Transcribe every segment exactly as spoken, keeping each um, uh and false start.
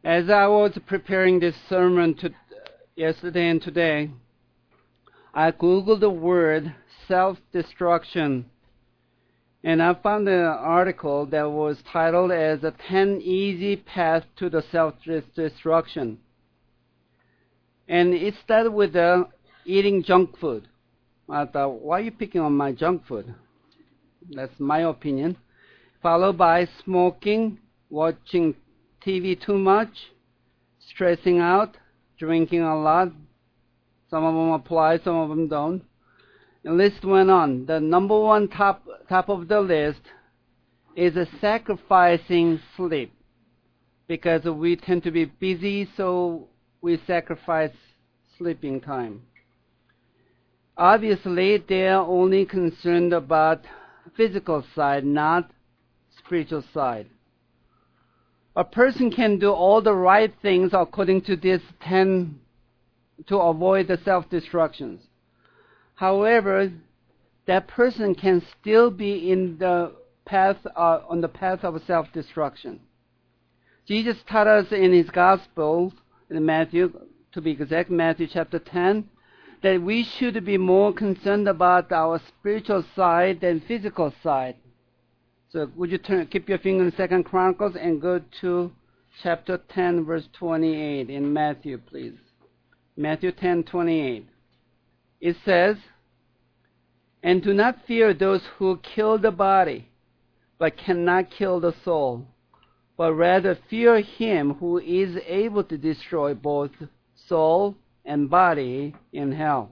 As I was preparing this sermon to, yesterday and today, I googled the word self-destruction, and I found an article that was titled as a ten Easy Paths to the Self-Destruction. And it started with uh, eating junk food. I thought, why are you picking on my junk food? That's my opinion. Followed by smoking, watching T V too much, stressing out, drinking a lot. Some of them apply, some of them don't. The list went on. The number one top top of the list is a sacrificing sleep, because we tend to be busy, so we sacrifice sleeping time. Obviously, they are only concerned about physical side, not spiritual side. A person can do all the right things according to this ten to avoid the self-destructions. However, that person can still be in the path uh, on the path of self-destruction. Jesus taught us in his gospel, in Matthew, to be exact, Matthew chapter ten, that we should be more concerned about our spiritual side than physical side. So would you turn, keep your finger in Second Chronicles and go to chapter ten, verse twenty-eight in Matthew, please. Matthew ten, twenty-eight. It says, "And do not fear those who kill the body, but cannot kill the soul, but rather fear him who is able to destroy both soul and body in hell."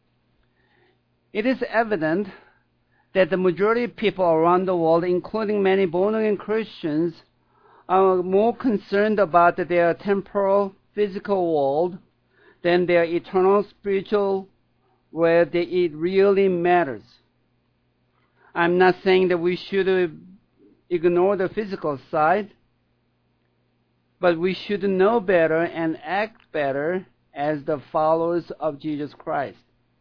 It is evident that the majority of people around the world, including many born-again Christians, are more concerned about their temporal, physical world than their eternal, spiritual, where they, it really matters. I'm not saying that we should ignore the physical side, but we should know better and act better as the followers of Jesus Christ.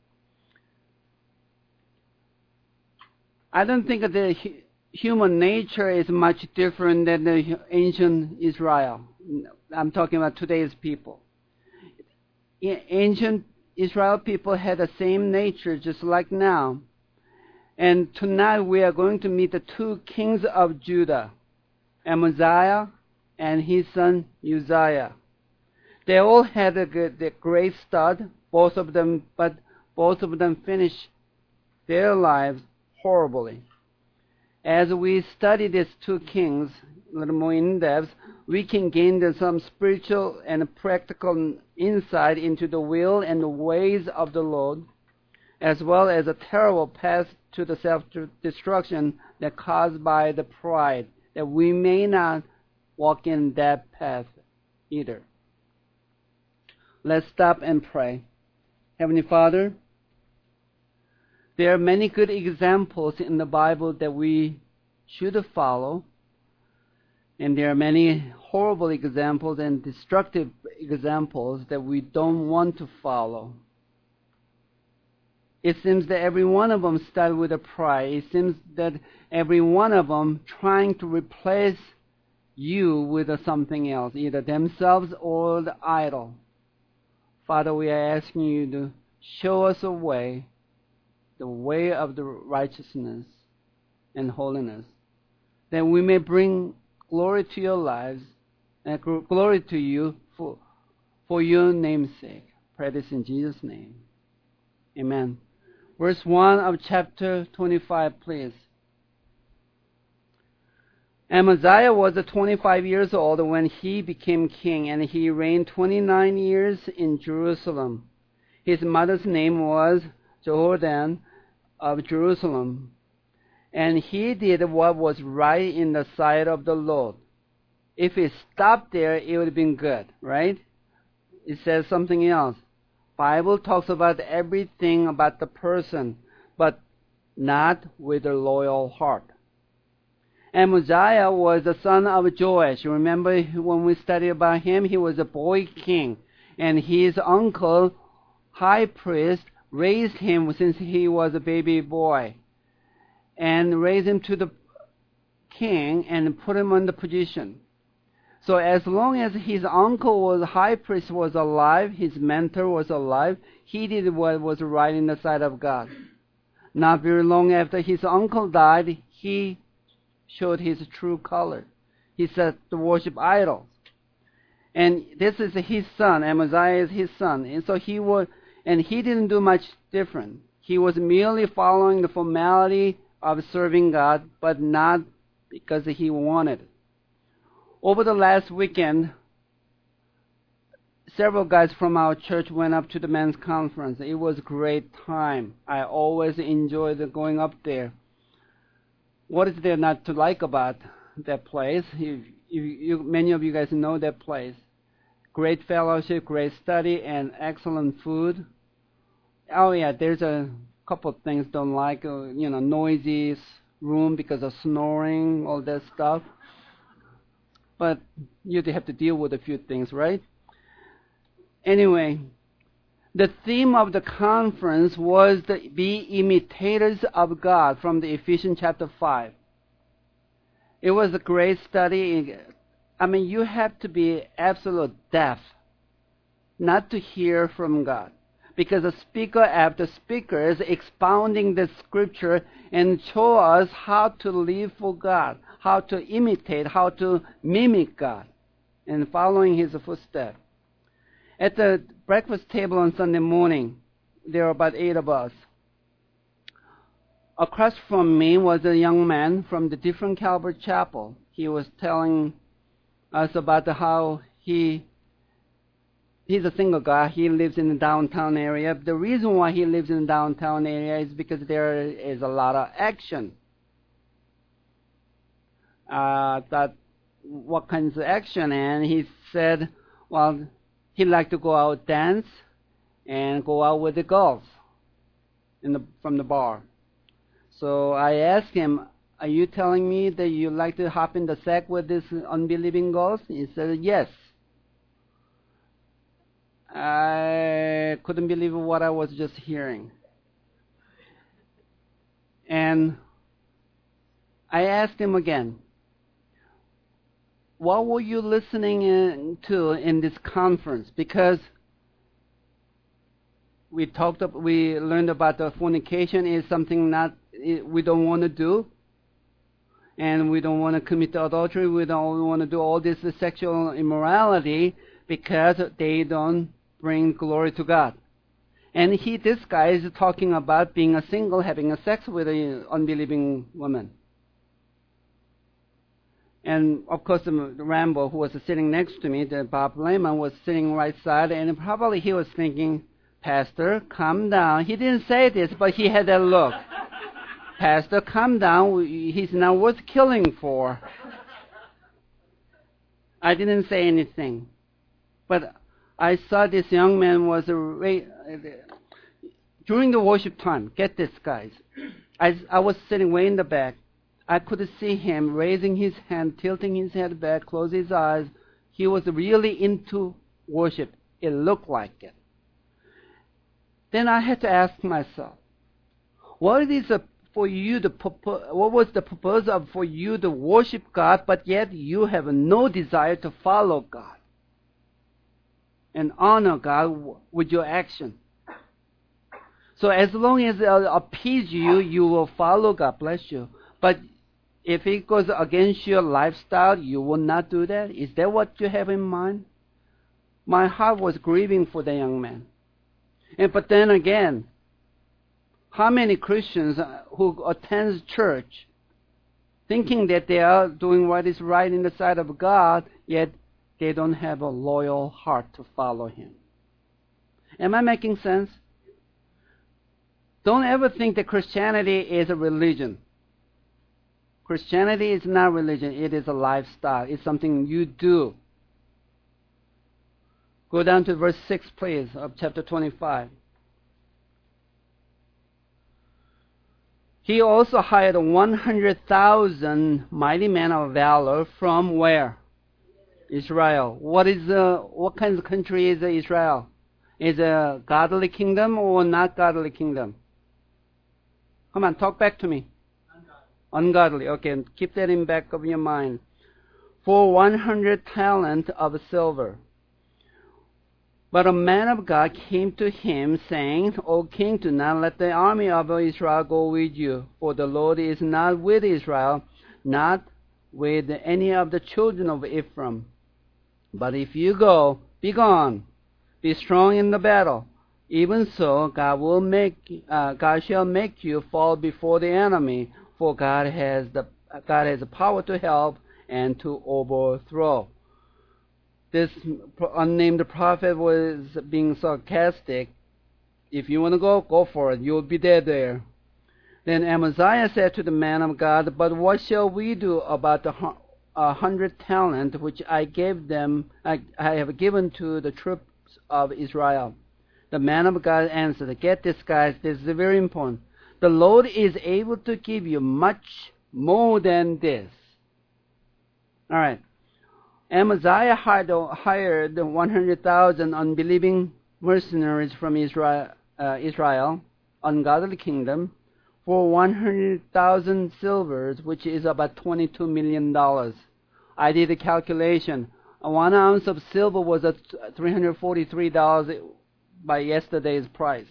I don't think that the human nature is much different than the ancient Israel. I'm talking about today's people. Ancient Israel people had the same nature just like now. And tonight we are going to meet the two kings of Judah, Amaziah and his son Uzziah. They all had a good, a great start, both of them, but both of them finished their lives horribly. As we study these two kings a little more in depth, we can gain some spiritual and practical insight into the will and the ways of the Lord, as well as a terrible path to the self-destruction that caused by the pride, that we may not walk in that path either. Let's stop and pray. Heavenly Father, there are many good examples in the Bible that we should follow, and there are many horrible examples and destructive examples that we don't want to follow. It seems that every one of them started with a pride. It seems that every one of them trying to replace you with something else, either themselves or the idol. Father, we are asking you to show us a way, the way of the righteousness and holiness, that we may bring glory to your lives and glory to you for, for your name's sake. Pray this in Jesus' name. Amen. Verse one of chapter twenty-five, please. Amaziah was twenty-five years old when he became king, and he reigned twenty-nine years in Jerusalem. His mother's name was Jehoaddan of Jerusalem, and he did what was right in the sight of the Lord. If he stopped there, it would have been good, right? It says something else. Bible talks about everything about the person, but not with a loyal heart. Amaziah was the son of Joash. Remember when we studied about him? He was a boy king, and his uncle, high priest, raised him since he was a baby boy, and raised him to the king and put him on the position. So as long as his uncle was high priest was alive, his mentor was alive, he did what was right in the sight of God. Not very long after his uncle died, he showed his true color. He said to worship idols. And this is his son, Amaziah is his son. And so he was, and he didn't do much different. He was merely following the formality of serving God, but not because he wanted it. Over the last weekend, several guys from our church went up to the men's conference. It was a great time. I always enjoyed going up there. What is there not to like about that place? You, you, you, many of you guys know that place. Great fellowship, great study, and excellent food. Oh yeah, there's a couple of things don't like. Uh, you know, noisy room because of snoring, all that stuff. But you have to deal with a few things, right? Anyway, the theme of the conference was to be imitators of God from the Ephesians chapter five. It was a great study. I mean, you have to be absolute deaf not to hear from God. Because the speaker after speaker is expounding the scripture and show us how to live for God, how to imitate, how to mimic God, and following his footsteps. At the breakfast table on Sunday morning, there were about eight of us. Across from me was a young man from the different Calvary Chapel. He was telling us about how he He's a single guy. He lives in the downtown area. The reason why he lives in the downtown area is because there is a lot of action. Uh, that what kinds of action? And he said, well, he liked to go out dance and go out with the girls in the from the bar. So I asked him, "Are you telling me that you like to hop in the sack with these unbelieving girls?" He said, "Yes." I couldn't believe what I was just hearing. And I asked him again, what were you listening to in this conference? Because we talked, we learned about the fornication is something not we don't want to do, and we don't want to commit adultery. We don't want to do all this sexual immorality because they don't bring glory to God. And he, this guy is talking about being a single, having a sex with an unbelieving woman. And of course, the Rambo, who was sitting next to me, the Bob Lehman, was sitting right side, and probably he was thinking, "Pastor, calm down." He didn't say this, but he had that look. "Pastor, calm down. He's not worth killing for." I didn't say anything, but I saw this young man was a during the worship time. Get this, guys. I, I was sitting way in the back. I could see him raising his hand, tilting his head back, close his eyes. He was really into worship. It looked like it. Then I had to ask myself, what is a, for you the what was the purpose of for you to worship God, but yet you have no desire to follow God and honor God with your action? So as long as it appease you, you will follow God. Bless you. But if it goes against your lifestyle, you will not do that. Is that what you have in mind? My heart was grieving for the young man. And but then again, how many Christians who attend church thinking that they are doing what is right in the sight of God, yet they don't have a loyal heart to follow Him? Am I making sense? Don't ever think that Christianity is a religion. Christianity is not religion. It is a lifestyle. It's something you do. Go down to verse six, please, of chapter twenty-five. He also hired one hundred thousand mighty men of valor from where? Israel. What is uh, what kind of country is Israel? Is it a godly kingdom or not godly kingdom? Come on, talk back to me. Ungodly. Ungodly. Okay, keep that in back of your mind. for one hundred talents of silver. But a man of God came to him, saying, O king, do not let the army of Israel go with you, for the Lord is not with Israel, not with any of the children of Ephraim. But if you go, be gone, be strong in the battle. Even so, God will make, uh, God shall make you fall before the enemy, for God has the God has the power to help and to overthrow. This unnamed prophet was being sarcastic. If you want to go, go for it. You'll be dead there. Then Amaziah said to the man of God, But what shall we do about the uh, hundred talent which I gave them, I, I have given to the troops of Israel? The man of God answered, Get this, guys. This is very important. The Lord is able to give you much more than this. All right. Amaziah hired one hundred thousand unbelieving mercenaries from Israel, uh, Israel, ungodly kingdom, for one hundred thousand silvers, which is about twenty-two million dollars. I did a calculation. One ounce of silver was at three hundred forty-three dollars by yesterday's price.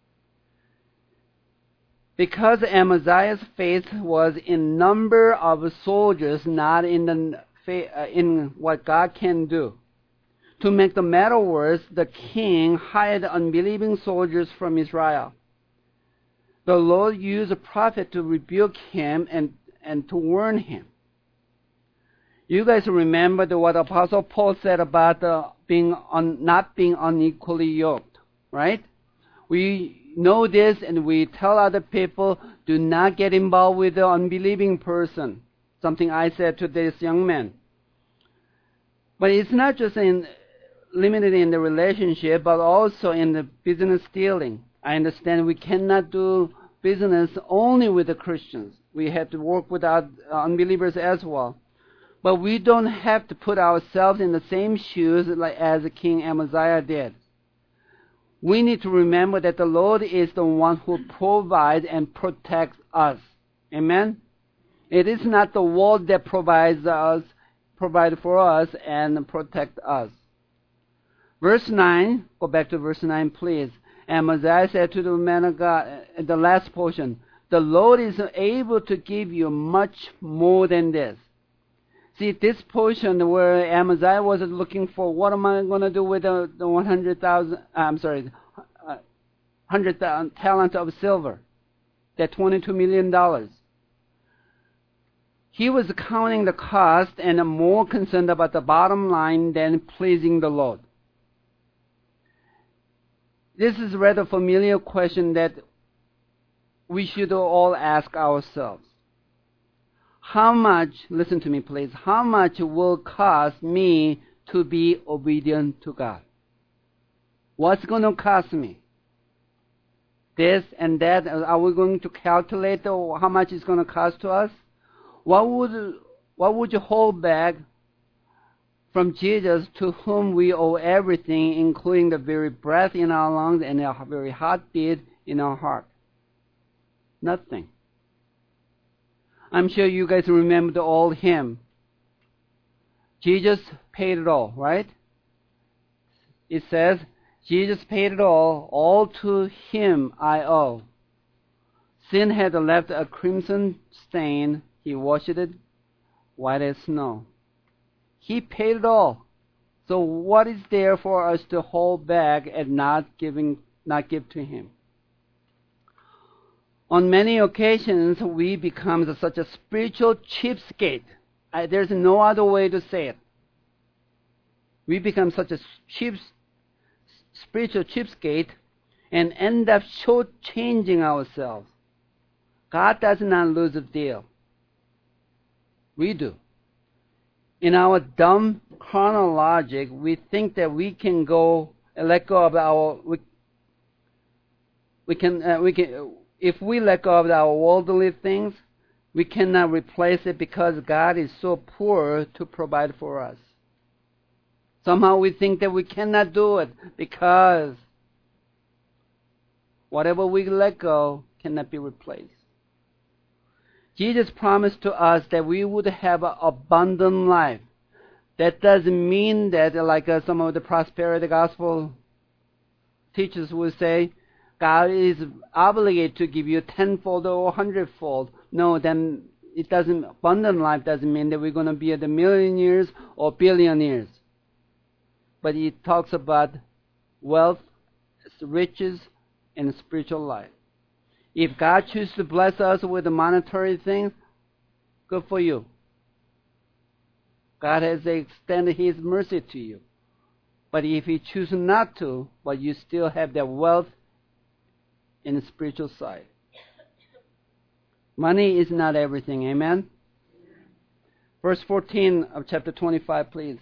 Because Amaziah's faith was in number of soldiers, not in the in what God can do. To make the matter worse, the king hired unbelieving soldiers from Israel. The Lord used a prophet to rebuke him and, and to warn him. You guys remember the, what Apostle Paul said about the being un, not being unequally yoked, right? We know this and we tell other people, do not get involved with the unbelieving person. Something I said to this young man. But it's not just in, limited in the relationship, but also in the business dealing. I understand we cannot do business only with the Christians. We have to work with our unbelievers as well. But we don't have to put ourselves in the same shoes like as King Amaziah did. We need to remember that the Lord is the one who provides and protects us. Amen? It is not the world that provides us, provide for us and protect us. Verse nine, go back to verse nine, please. Amaziah said to the man of God, the last portion, the Lord is able to give you much more than this. See, this portion where Amaziah was looking for, what am I going to do with the, the one hundred thousand, I'm sorry, uh, one hundred talents of silver, that twenty-two million dollars. He was counting the cost and more concerned about the bottom line than pleasing the Lord. This is a rather familiar question that we should all ask ourselves. How much, listen to me please, how much will it cost me to be obedient to God? What's going to cost me? This and that, are we going to calculate how much it's going to cost to us? What would, what would you hold back from Jesus, to whom we owe everything, including the very breath in our lungs and the very heartbeat in our heart? Nothing. I'm sure you guys remember the old hymn. Jesus paid it all, right? It says, Jesus paid it all, all to him I owe. Sin had left a crimson stain, he washed it white as snow. He paid it all. So what is there for us to hold back and not giving, not give to him? On many occasions, we become such a spiritual cheapskate. I, there's no other way to say it. We become such a cheap, spiritual cheapskate and end up shortchanging ourselves. God does not lose a deal. We do. In our dumb carnal logic, we think that we can go and let go of our, we, we can, uh, we can, if we let go of our worldly things, we cannot replace it because God is so poor to provide for us. Somehow we think that we cannot do it because whatever we let go cannot be replaced. Jesus promised to us that we would have an abundant life. That doesn't mean that, like uh, some of the prosperity gospel teachers will say, God is obligated to give you tenfold or hundredfold. No, then it doesn't. Abundant life doesn't mean that we're going to be the millionaires or billionaires. But it talks about wealth, riches, and spiritual life. If God chooses to bless us with the monetary things, good for you. God has extended His mercy to you. But if He chooses not to, but you still have that wealth in the spiritual side. Money is not everything, amen? Verse fourteen of chapter twenty-five, please.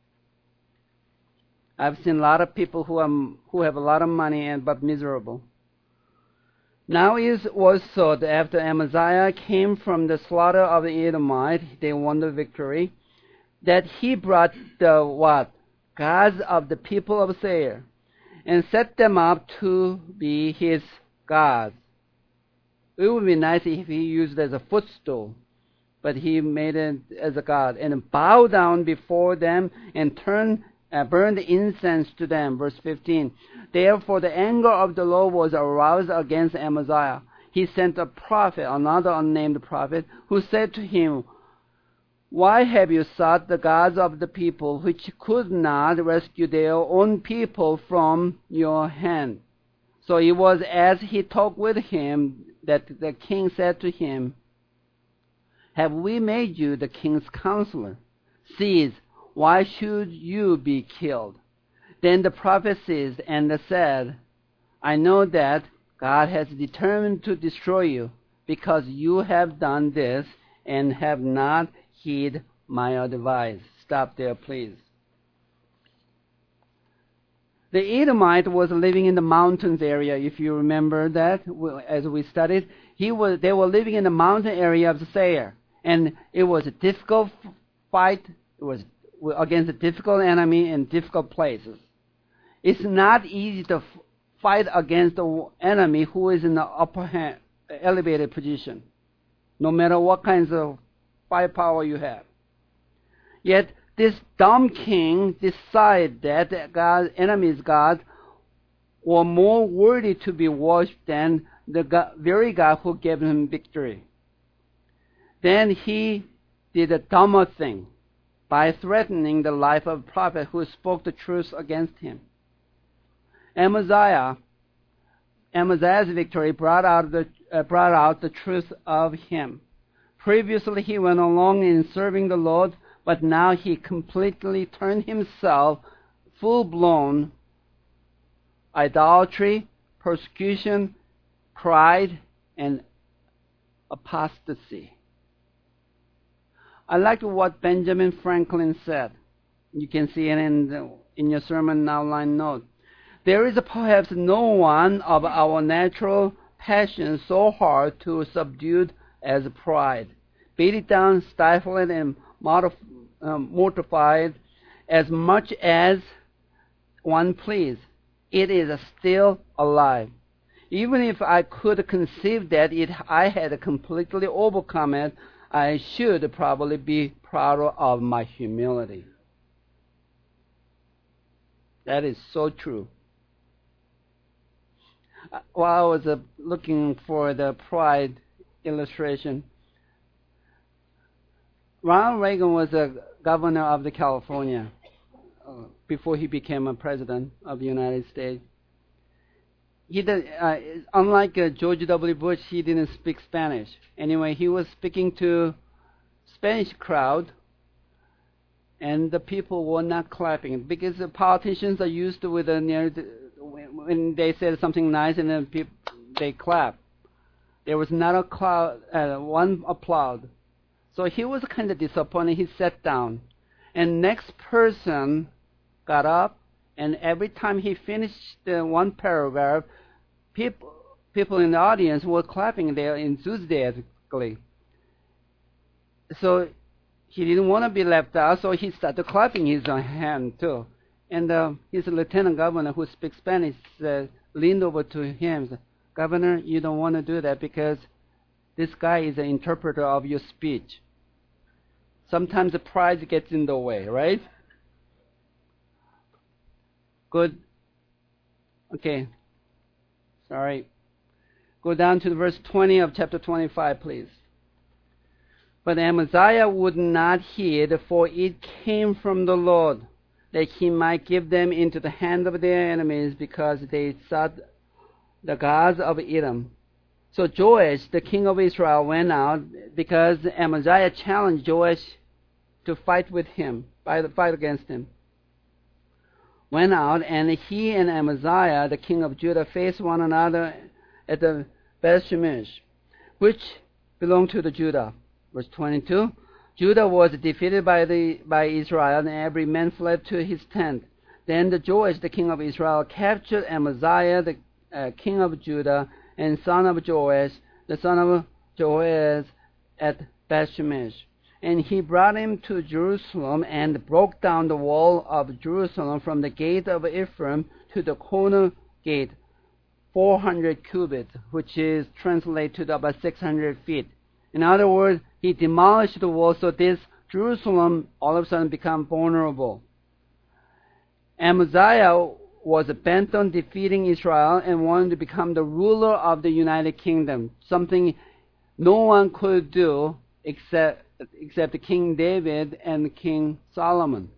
I've seen a lot of people who, are, who have a lot of money and but miserable. Now it was so that after Amaziah came from the slaughter of the Edomite, they won the victory, that he brought the what? Gods of the people of Seir, and set them up to be his gods. It would be nice if he used it as a footstool, but he made it as a god, and bowed down before them, and turned uh, burned incense to them. Verse fifteen. Therefore the anger of the Lord was aroused against Amaziah. He sent a prophet, another unnamed prophet, who said to him, Why have you sought the gods of the people, which could not rescue their own people from your hand? So it was as he talked with him that the king said to him, Have we made you the king's counselor? Cease, why should you be killed? Then the prophet ceased and said, I know that God has determined to destroy you, because you have done this and have not heed my advice. Stop there, please. The Edomite was living in the mountains area, if you remember that, as we studied. He was, they were living in the mountain area of Seir, and it was a difficult fight. It was against a difficult enemy in difficult places. It's not easy to fight against the enemy who is in the upper hand, elevated position, no matter what kinds of firepower you have. Yet this dumb king decided that God's enemy's God were more worthy to be worshipped than the God, very God who gave him victory. Then he did a dumber thing by threatening the life of a prophet who spoke the truth against him. Amaziah, Amaziah's victory brought out the uh, brought out the truth of him. Previously, he went along in serving the Lord, but now he completely turned himself full-blown idolatry, persecution, pride, and apostasy. I like what Benjamin Franklin said. You can see it in, the, in your sermon outline note. There is perhaps no one of our natural passions so hard to subdue as pride. Beat it down, stifle it, and mortify it as much as one please. It is still alive. Even if I could conceive that it, I had completely overcome it, I should probably be proud of my humility. That is so true. While I was uh, looking for the pride illustration, Ronald Reagan was a governor of the California uh, before he became a president of the United States. He did, uh, unlike uh, George W. Bush, he didn't speak Spanish. Anyway, he was speaking to Spanish crowd, and the people were not clapping because the politicians are used to with the near when they said something nice and then people, they clap. There was not a cloud, uh, one applaud. So he was kind of disappointed. He sat down, and next person got up, and every time he finished the one paragraph, people people in the audience were clapping there enthusiastically. So he didn't want to be left out, so he started clapping his own hand too. And uh, his lieutenant governor, who speaks Spanish, uh, leaned over to him and said, Governor, you don't want to do that because this guy is an interpreter of your speech. Sometimes the pride gets in the way, right? Good. Okay. Sorry. Go down to verse twenty of chapter twenty-five, please. But Amaziah would not heed, for it came from the Lord, that he might give them into the hand of their enemies, because they sought the gods of Edom. So Joash, the king of Israel, went out, because Amaziah challenged Joash to fight with him, fight against him. Went out, and he and Amaziah, the king of Judah, faced one another at the Beth-shemesh, which belonged to the Judah. Verse twenty-two, Judah was defeated by the by Israel, and every man fled to his tent. Then the Joash, the king of Israel, captured Amaziah, the uh, king of Judah, and son of Joash, the son of Joaz, at Beth-shemesh. And he brought him to Jerusalem, and broke down the wall of Jerusalem from the gate of Ephraim to the corner gate, four hundred cubits, which is translated to about six hundred feet. In other words, he demolished the wall, so this Jerusalem all of a sudden became vulnerable. Amaziah was bent on defeating Israel and wanted to become the ruler of the United Kingdom, something no one could do except, except King David and King Solomon.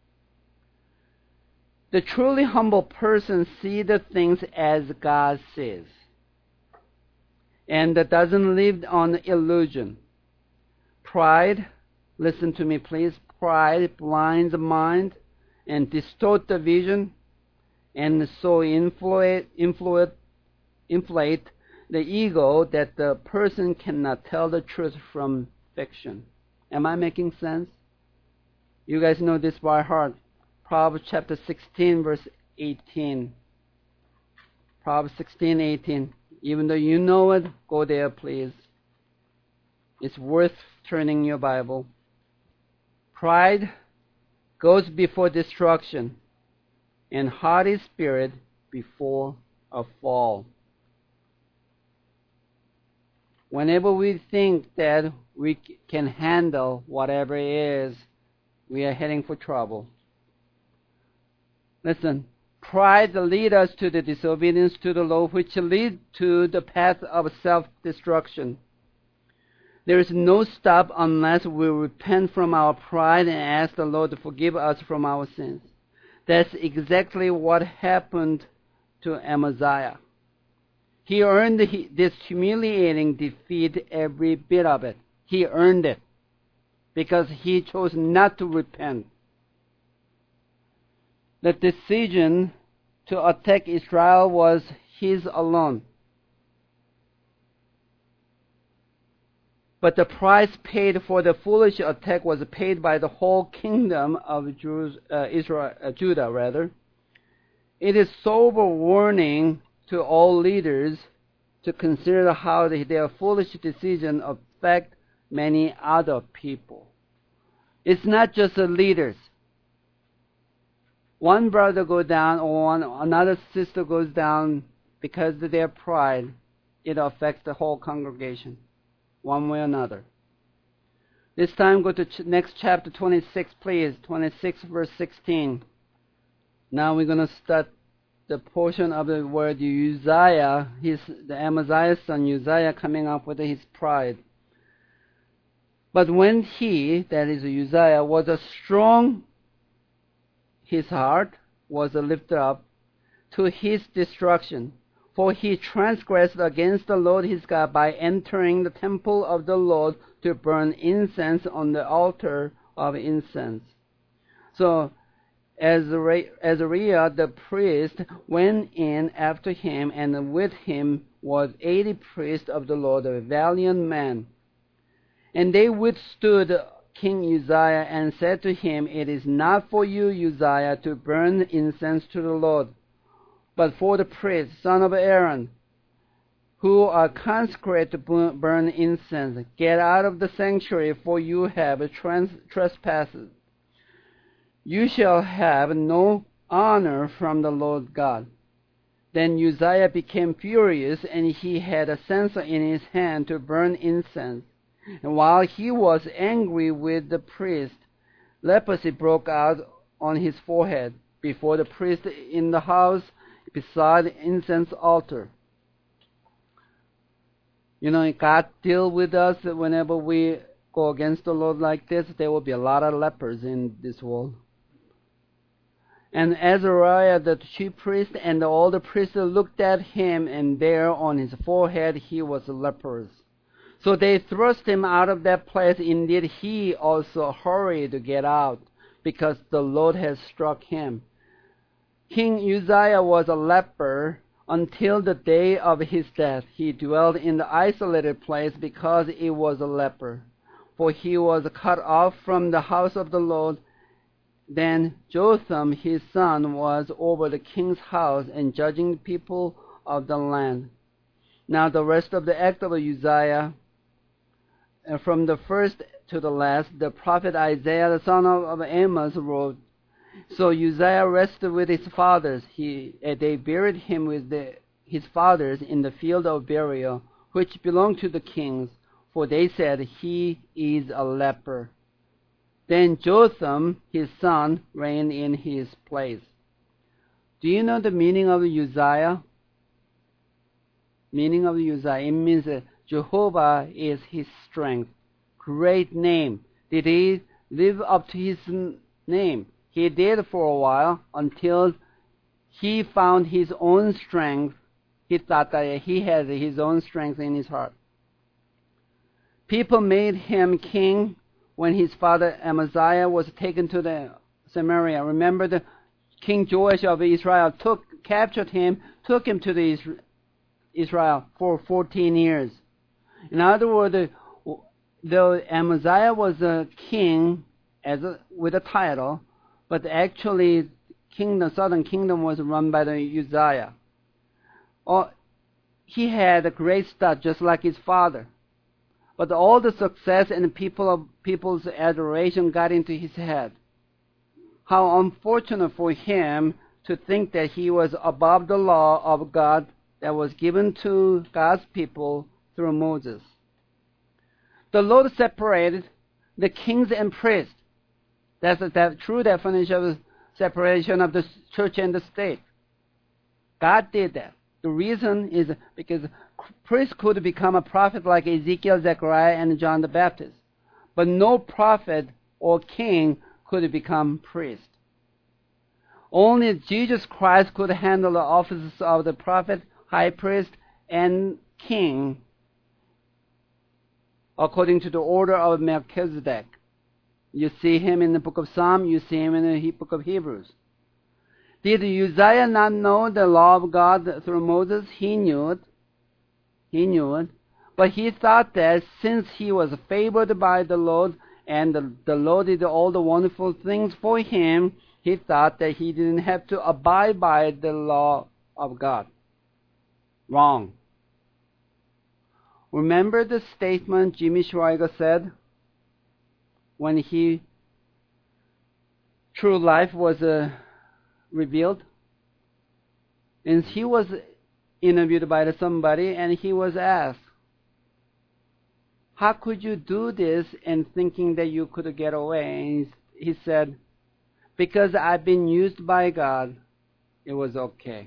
The truly humble person sees the things as God sees, and that doesn't live on illusion. Pride, listen to me please, pride blinds the mind and distorts the vision, and so inflate, inflate, inflate the ego that the person cannot tell the truth from fiction. Am I making sense? You guys know this by heart. Proverbs chapter sixteen, verse eighteen. Proverbs sixteen, eighteen. Even though you know it, go there, please. It's worth turning your Bible. Pride goes before destruction, and haughty spirit before a fall. Whenever we think that we can handle whatever it is, we are heading for trouble. Listen, pride leads us to the disobedience to the Lord, which leads to the path of self-destruction. There is no stop unless we repent from our pride and ask the Lord to forgive us from our sins. That's exactly what happened to Amaziah. He earned this humiliating defeat, every bit of it. He earned it because he chose not to repent. The decision to attack Israel was his alone. But the price paid for the foolish attack was paid by the whole kingdom of Jews, uh, Israel, uh, Judah. Rather, it is sober warning to all leaders to consider how they, their foolish decision affect many other people. It's not just the leaders. One brother goes down or one, another sister goes down because of their pride. It affects the whole congregation, one way or another. This time go to ch- next chapter twenty-six, please. twenty-six verse sixteen. Now we're going to start the portion of the word Uzziah, his, the Amaziah's son Uzziah, coming up with his pride. But when he, that is Uzziah, was a strong, his heart was lifted up to his destruction. For he transgressed against the Lord his God by entering the temple of the Lord to burn incense on the altar of incense. So Azariah the priest went in after him, and with him was eighty priests of the Lord, a valiant man. And they withstood King Uzziah and said to him, "It is not for you, Uzziah, to burn incense to the Lord, but for the priests, son of Aaron, who are consecrated to burn incense. Get out of the sanctuary, for you have trans- trespassed. You shall have no honor from the Lord God." Then Uzziah became furious, and he had a censer in his hand to burn incense. And while he was angry with the priest, leprosy broke out on his forehead before the priest in the house beside the incense altar. You know, God deal with us whenever we go against the Lord like this. There will be a lot of lepers in this world. And Azariah, the chief priest, and all the priests looked at him, and there on his forehead he was leprous. So they thrust him out of that place. Indeed, he also hurried to get out, because the Lord had struck him. King Uzziah was a leper until the day of his death. He dwelt in the isolated place because he was a leper, for he was cut off from the house of the Lord. Then Jotham, his son, was over the king's house and judging the people of the land. Now the rest of the act of Uzziah, from the first to the last, the prophet Isaiah, the son of Amos, wrote. So Uzziah rested with his fathers. He, uh, they buried him with the, his fathers in the field of burial, which belonged to the kings, for they said, he is a leper. Then Jotham, his son, reigned in his place. Do you know the meaning of Uzziah? Meaning of Uzziah, it means that Jehovah is his strength. Great name. Did he live up to his name? He did for a while until he found his own strength. He thought that he had his own strength in his heart. People made him king when his father Amaziah was taken to the Samaria. Remember, the King Joash of Israel took captured him, took him to the Israel for fourteen years. In other words, though Amaziah was a king as a, with a title, but actually, kingdom, southern kingdom was run by the Uzziah. Oh, he had a great start, just like his father. But all the success and people of people's adoration got into his head. How unfortunate for him to think that he was above the law of God that was given to God's people through Moses. The Lord separated the kings and priests. That's the true definition of separation of the church and the state. God did that. The reason is because priests could become a prophet like Ezekiel, Zechariah, and John the Baptist. But no prophet or king could become priest. Only Jesus Christ could handle the offices of the prophet, high priest, and king according to the order of Melchizedek. You see him in the book of Psalms, you see him in the book of Hebrews. Did Uzziah not know the law of God through Moses? He knew it. He knew it. But he thought that since he was favored by the Lord and the, the Lord did all the wonderful things for him, he thought that he didn't have to abide by the law of God. Wrong. Remember the statement Jimmy Schweiger said when he true life was uh, revealed? And he was interviewed by somebody and he was asked, how could you do this and thinking that you could get away? And he said, because I've been used by God, it was okay.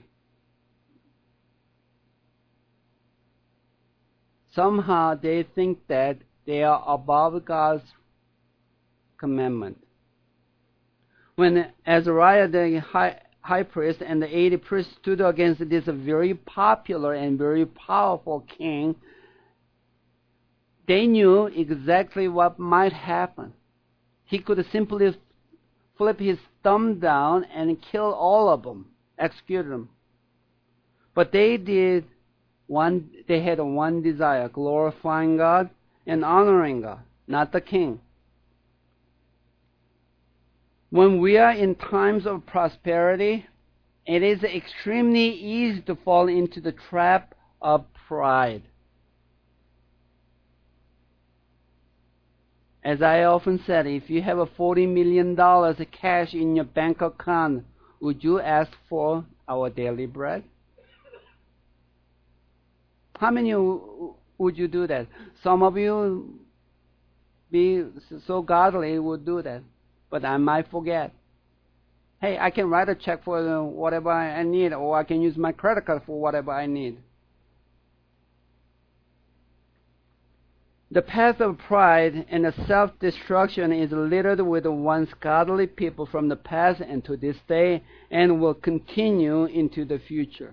Somehow they think that they are above God's commandment. When Azariah, the high, high priest, and the eighty priests stood against this very popular and very powerful king, they knew exactly what might happen. He could simply flip his thumb down and kill all of them, execute them. But they did one, they had one desire, glorifying God and honoring God, not the king. When we are in times of prosperity, it is extremely easy to fall into the trap of pride. As I often said, if you have a forty million dollars cash in your bank account, would you ask for our daily bread? How many would you do that? Some of you be so godly would do that, but I might forget. Hey, I can write a check for whatever I need, or I can use my credit card for whatever I need. The path of pride and self-destruction is littered with once godly people from the past and to this day, and will continue into the future.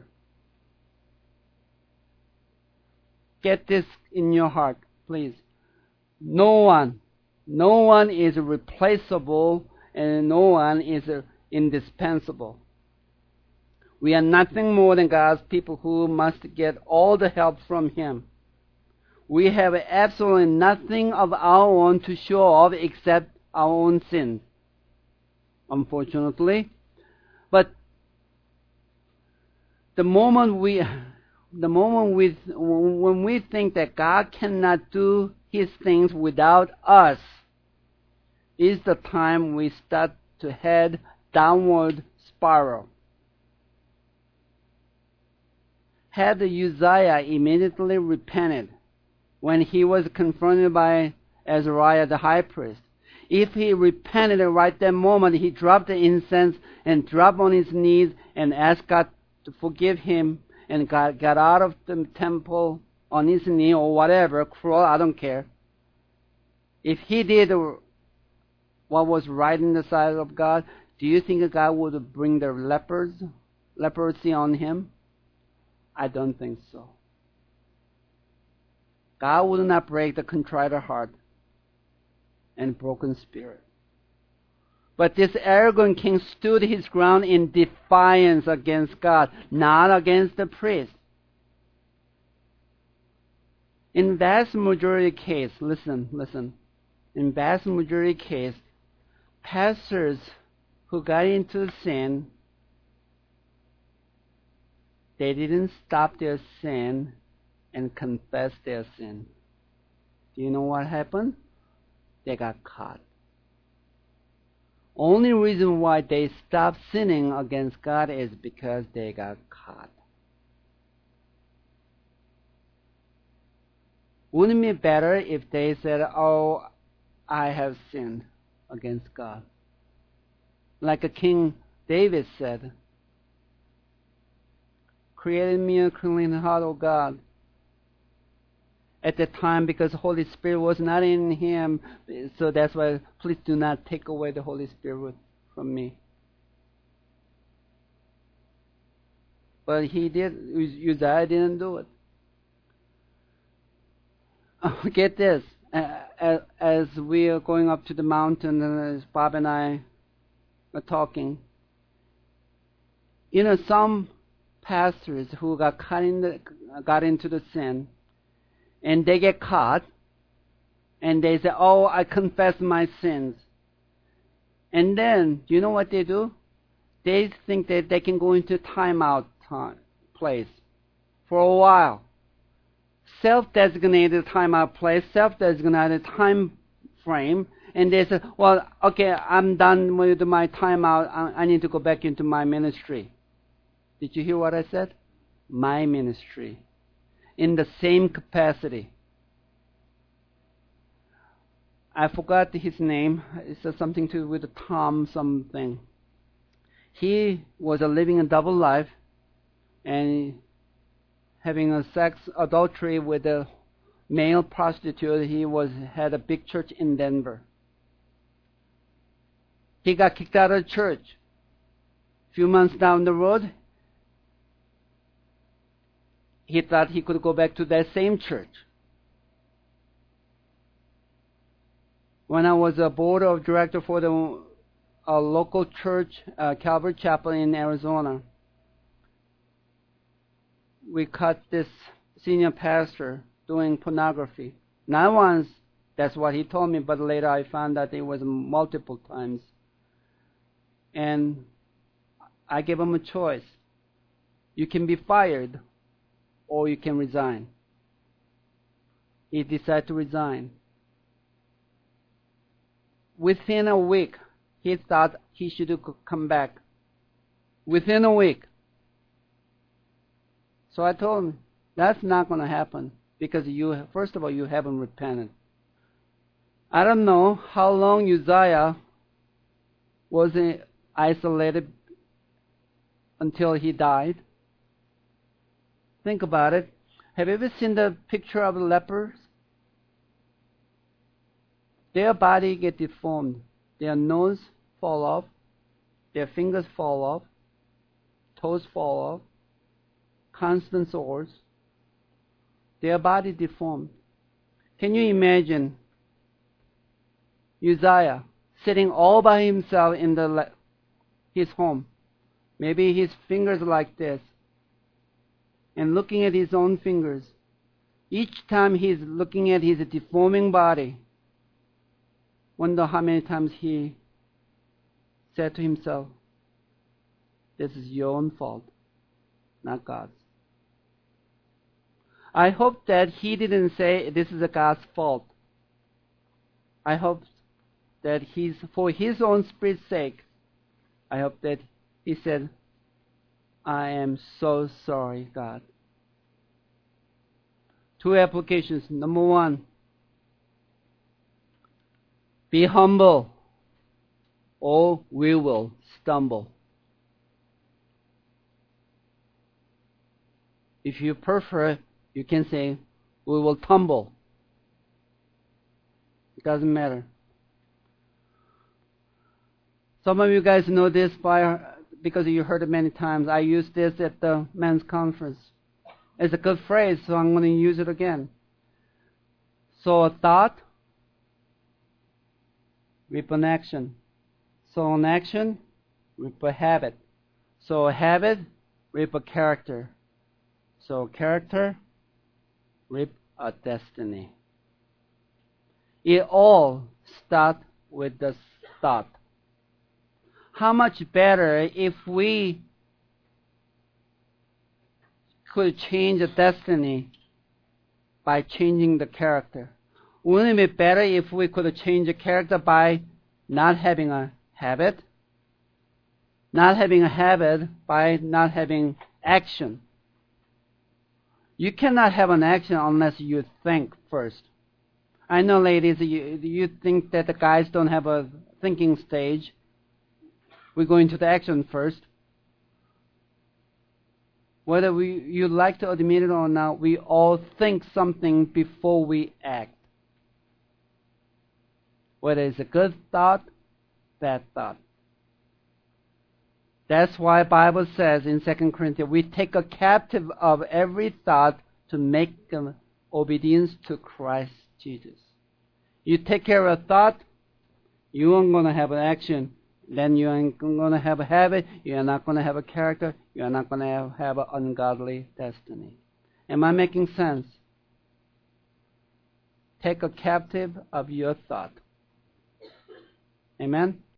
Get this in your heart, please. No one, no one is replaceable, and no one is indispensable. We are nothing more than God's people who must get all the help from Him. We have absolutely nothing of our own to show off except our own sins, unfortunately. But the moment we, the moment we, when we think that God cannot do His things without us, is the time we start to head downward spiral. Had Uzziah immediately repented when he was confronted by Azariah the high priest, if he repented right that moment, he dropped the incense and dropped on his knees and asked God to forgive him, and God got out of the temple on his knee or whatever, crawl, I don't care. If he did what was right in the sight of God, do you think God would bring the lepers, leprosy on him? I don't think so. God would not break the contrite heart and broken spirit. But this arrogant king stood his ground in defiance against God, not against the priest. In vast majority case, listen, listen. In vast majority case, pastors who got into sin, they didn't stop their sin and confess their sin. Do you know what happened? They got caught. Only reason why they stopped sinning against God is because they got caught. Wouldn't it be better if they said, oh, I have sinned against God? Like a King David said, create in me a clean heart, O God. At that time, because the Holy Spirit was not in him, so that's why, please do not take away the Holy Spirit from me. But he did, Uzziah didn't do it. Oh, get this, as, as we are going up to the mountain, and as Bob and I are talking, you know, some pastors who got caught in the, got into the sin, and they get caught, and they say, oh, I confess my sins. And then, do you know what they do? They think that they can go into timeout time, place for a while. Self-designated timeout place, self-designated time frame, and they say, well, okay, I'm done with my timeout. I, I need to go back into my ministry. Did you hear what I said? My ministry. In the same capacity. I forgot his name. It's something to do with Tom something. He was a living a double life and having a sex adultery with a male prostitute. He was had a big church in Denver. He got kicked out of church. A few months down the road, he thought he could go back to that same church. When I was a board of director for the a local church, uh, Calvary Chapel in Arizona, we caught this senior pastor doing pornography. Not once, that's what he told me, but later I found that it was multiple times. And I gave him a choice. You can be fired, or you can resign. He decided to resign. Within a week, he thought he should come back. Within a week. So I told him, that's not going to happen, because you, first of all, you haven't repented. I don't know how long Uzziah was isolated until he died. Think about it. Have you ever seen the picture of the lepers? Their body get deformed. Their nose fall off. Their fingers fall off. Toes fall off. Constant sores. Their body deformed. Can you imagine Uzziah sitting all by himself in the his home? Maybe his fingers like this, and looking at his own fingers. Each time he's looking at his deforming body, wonder how many times he said to himself, this is your own fault, not God's. I hope that he didn't say this is a God's fault. I hope that he's, for his own spirit's sake, I hope that he said, I am so sorry, God. Two applications. Number one, be humble, or we will stumble. If you prefer, you can say, we will tumble. It doesn't matter. Some of you guys know this by because you heard it many times. I used this at the men's conference. It's a good phrase, so I'm going to use it again. So a thought, reap an action. So an action, reap a habit. So a habit, reap a character. So character, reap a destiny. It all starts with the thought. How much better if we could change the destiny by changing the character? Wouldn't it be better if we could change the character by not having a habit? Not having a habit by not having action. You cannot have an action unless you think first. I know, ladies, you, you think that the guys don't have a thinking stage. We go into the action first. Whether we you like to admit it or not, we all think something before we act. Whether it's a good thought, bad thought. That's why the Bible says in Second Corinthians, we take a captive of every thought to make them obedience to Christ Jesus. You take care of a thought, you aren't going to have an action. Then you ain't going to have a habit, you are not going to have a character, you are not going to have, have an ungodly destiny. Am I making sense? Take a captive of your thought. Amen?